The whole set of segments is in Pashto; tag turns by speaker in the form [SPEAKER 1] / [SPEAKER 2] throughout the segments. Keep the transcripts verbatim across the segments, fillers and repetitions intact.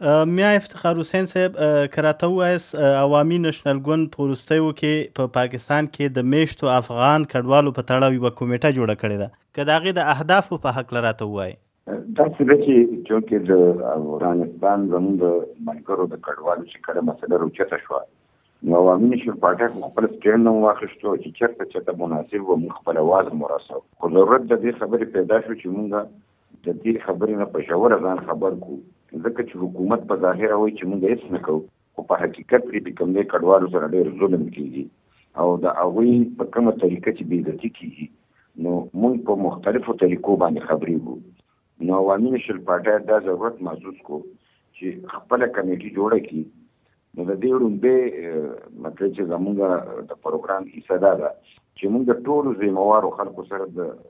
[SPEAKER 1] میا افتخار حسین صاحب که راته ووایاست عوامي نشنل ګوند په وروستیو کې په پاکستان کې د میشتو افغان کډوالو په تړاو یوه کمیټه جوړه کړې ده، که د هغې د اهدافو په هکله راته ووایي.
[SPEAKER 2] داسې ده چې چونکې د افغانستان زموږ د ملګرو د کډوالو چې کله مسله راوچته شوه، نو عوامي نشنل پارټۍ خو خپل سټینډ هم واخیستو چې چېرته چېرته مناسب و موږ خپل اواز هم ورسوو. خو ضرورت د دې خبرې پیدا شو چې موږ د دې خبرې نه په ژوره ځان خبر کړو، ځکه چې حکومت په ظاهره وایي چې موږ هېڅ نه کوو، خو په حقیقت کې د کوم دی کډوالو سره ډېر ظلم کېږي او د هغوی په کومه طریقه چې بې عزتي کېږي، نو موږ په مختلفو طریقو باندې خبرېږو. نو عوامي نشنل پارټۍ دا ضرورت محسوس کړو چې خپله کمیټي جوړه کړي. نو د دې وړومبی مطلب چې زموږ د پروګرام حصه دا ده چې موږ د ټولو ذمهوارو خلکو سره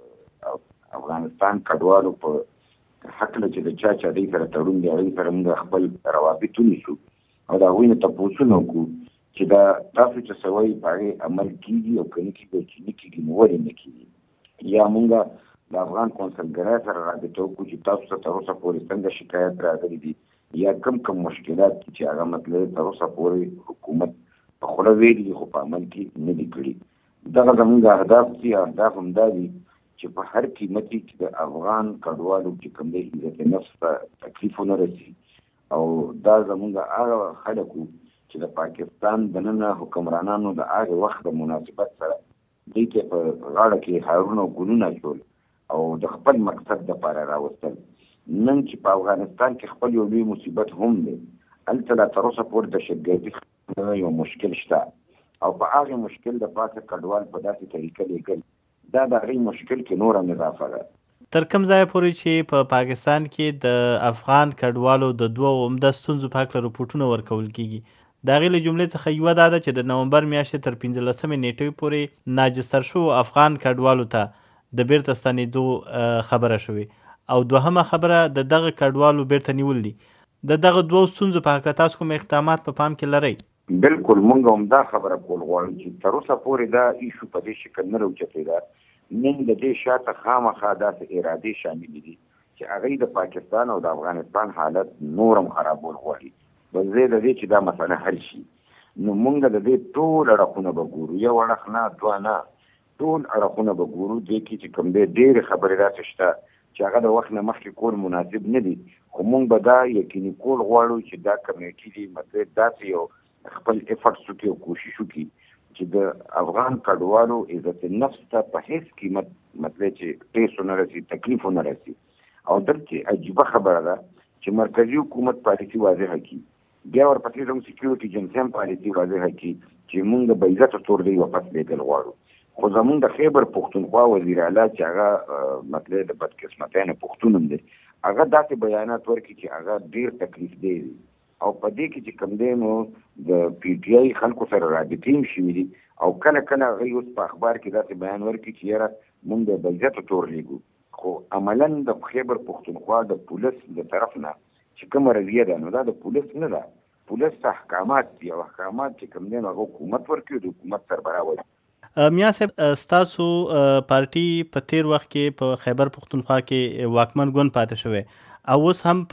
[SPEAKER 2] د افغانستان کډوالو په حقله چې د چا چا دی سره تړون دی هغوی سره موږ خپل روابط ونیسو او د هغوی نه تپوسونه وکړو چې دا تاسو چې څه وایي په هغې عمل کېږي او که نه کېږي او چې نه کېږي نو ولې نه کېږي. یا موږ د افغان کونسلګرۍ سره رابطه وکړو چې تاسو ته تر اوسه پورې څنګه شکایت راغلی دي یا کم کم مشکلات دي چې هغه مطلب تر اوسه پورې حکومت په خوله ویلي دي خو په عمل کې نه دي کړي. دغه زموږ اهداف دي. اهداف همدا دي چې په هر قیمت کې د افغان کډوالو چې کوم دی عزت نفس ته تکلیف ونه رسي، او دا زموږ هغه خلک وو چې د پاکستان دننه حکمرانانو د هغې وخت د مناسبت سره دوی ته په غاړه کې هارونه او ګلونه اچول او د خپل مقصد دپاره راوستل. نن چې په افغانستان کې خپل یو لوی مصیبت هم دی، هلته لا تر اوسه پورې دهشتګردي یو مشکل شته او په هغې مشکل د پاسه کډوال په داسې طریقه لیږل، دا د هغې مشکل کې نور هم اضافه ده.
[SPEAKER 1] تر کوم ځایه پورې چې په پاکستان کې د افغان کډوالو د دوو عمده ستونزو په هکله رپوټونه ورکول کېږي، د هغې له جملې څخه یوه دا ده چې د نومبر میاشتې تر پنځلسمې نیټې پورې ناجستر شوو افغان کډوالو ته د بیرته ستنېدو خبره شوې، او دوهمه خبره د دغه کډوالو بیرته نیول دي. د دغه دوو ستونزو په هکله تاسو کوم اقدامات په پام کې لرئ؟
[SPEAKER 2] بلکل موږ هم دا خبره کول غواړو چې تر اوسه پورې دا ایشو په دې شکل نه راوچتېده. نن د دې شاته خامخا داسې ارادې شاملې دي چې هغوی د پاکستان او د افغانستان حالت نور هم خرابول غواړي په ځای د دې چې دا مسله حل شي. نو موږ د دې ټول اړخونه به ګورو، یو اړخ نه دوه نه، ټول اړخونه به ګورو. دې کې چې کوم دی ډېرې خبرې داسې شته چې هغه د وخت نه مخکې کول مناسب نه دي، خو موږ به دا یقیني کول غواړو چې دا کمیټي دي مطلب داسې یو خپل افرټس وکړي او کوشش وکړي چې د افغان کډوالو عزت نفس ته په هیڅ قیمت مطلب چې ټیس ونه رسي، تکلیف ونه رسي. او دلته عجیبه خبره ده چې مرکزي حکومت پالیسي واضحه کړي، بیا ورپسې زموږ سکیورټي ایجنسي هم پالیسي واضحه کړي چې موږ به عزته تور دی واپس لیږل غواړو. خو زموږ د خیبر پښتونخوا وزیر اعلی چې هغه مطلب د بدقسمتۍ نه پښتون هم دی، هغه داسې بیانات ورکړي چې هغه ډېر تکلیف دی. او په دې کې چې کوم دی نو د پی ټي آی خلکو سره رابطې هم شوي دي، او کله کله هغوی اوس په اخبار کې داسې بیان ورکړي چې یاره موږ د بېعزته تور لیږو، خو عملا د خیبر پښتونخوا د پولیس د طرف نه چې کومه رویه ده نو دا د پولیس نه ده، پولیس احکامات دي، او احکامات چې کوم دی نو هغه حکومت ورکوي، د حکومت سربراہ وایي.
[SPEAKER 1] میا صاحب ستاسو پارټي په تیر وخت کې په خیبر پښتونخوا کې واکمن ګوند پاتې شوی، او اوس هم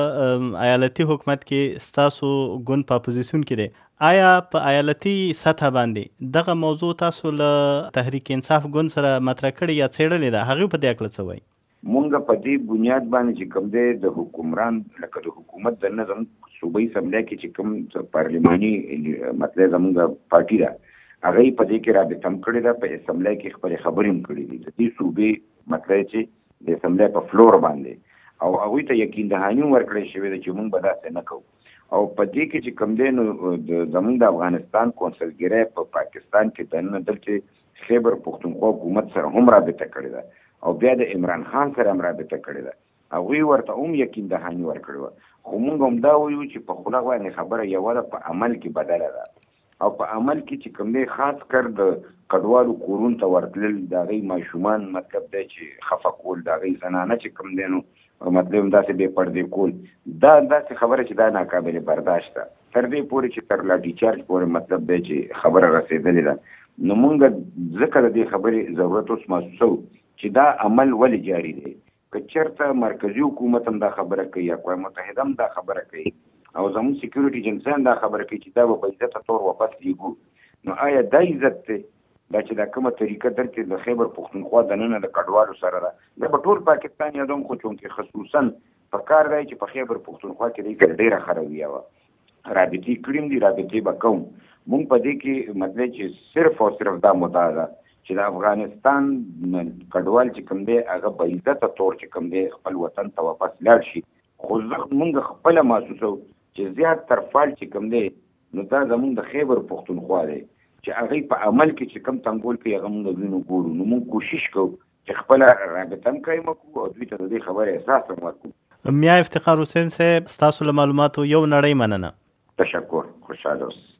[SPEAKER 1] په ایالتي حکومت کې ستاسو ګوند په اپوزیسیون کې دی. آیا په ایالتي سطح باندې دغه موضوع تاسو له تحریک انصاف ګوند سره مطرح کړې یا څېړلې ده؟ هغوی په دې هکله څه وایي؟
[SPEAKER 2] مونږ په دې بنیاد باندې چې کوم دی د حکمران لکه د حکومت د نظم صوبایي اسمبلی کې چې کوم پارلماني مطلب زموږ پارټي ده هغوی په دې کې رابطه هم کړې ده، په اسمبلی کې خپلې خبرې هم کړې دي د دې صوبې مطلب چې د اسمبلی په فلور باندې، او هغوی ته یقین دهاني هم ورکړی شوې ده چې موږ به داسې نه کوو. او په دې کې چې کوم دی نو زموږ د افغانستان کونسلګرۍ په پاکستان کې دننه دلته خیبر پښتونخوا حکومت سره هم رابطه کړې ده، او بیا د عمران خان سره هم رابطه کړې ده، هغوی ورته هم یقین دهاني ورکړې وه. خو موږ هم دا وایو چې په خوله باندې خبره یوه ده، په عمل کې بدله ده. او په عمل کې چې کوم دی خاص کر د کډوالو کورونو ته ورتلل، د هغوی ماشومان مطلب دی چې خفه کول، د هغوی زنانه چې کوم دی نو مطلب داسې بې پردې کول، دا داسې خبره چې دا ناقابل برداشت ده، تر دې پورې چې تر لاټي چارج پورې مطلب دی چې خبره رسېدلې ده. نو موږ ځکه د دې خبرې ضرورت اوس محسوسو چې دا عمل ولې جاري دی. که چېرته مرکزي حکومت هم دا خبره کوي یا اقوام متحده هم دا خبره کوي، او زموږ سکیورټي ایجنسیان دا خبره کوي چې دا به په عزته طور واپس لیږو. نو آیا دا عزت دی دا چې دا کومه طریقه دلته د خیبر پښتونخوا دننه د کډوالو سره ده؟ دا په ټول پاکستان یادوم، خو چونکې خصوصا په کار دی چې په خیبر پښتونخوا کې دی ډېره خرویه وه، رابطې کړي دي، رابطې به کوم. مونږ په دې کې مطلب چې صرف او صرف دا مدعا ده چې د افغانستان کډوال چې کوم دی هغه په عزته طور چې کوم دی خپل وطن ته واپس لاړ شي. خو مونږ خپله محسوسو چې زیات تر فال چې کوم دی نو دا زمونږ د خیبر پښتونخوا دی چې هغې په عمل کې چې کوم تنګول کوي هغه مونږ وینو ګورو. نو مونږ کوشش کوو چې خپله رابطه هم قایمه کړو او دوی ته د دې خبرې احساس هم ورکړو.
[SPEAKER 1] میا افتخار حسین صاحب، ستاسو له معلوماتو یو نړۍ مننه.
[SPEAKER 2] تشکر، خوشحاله اوسئ.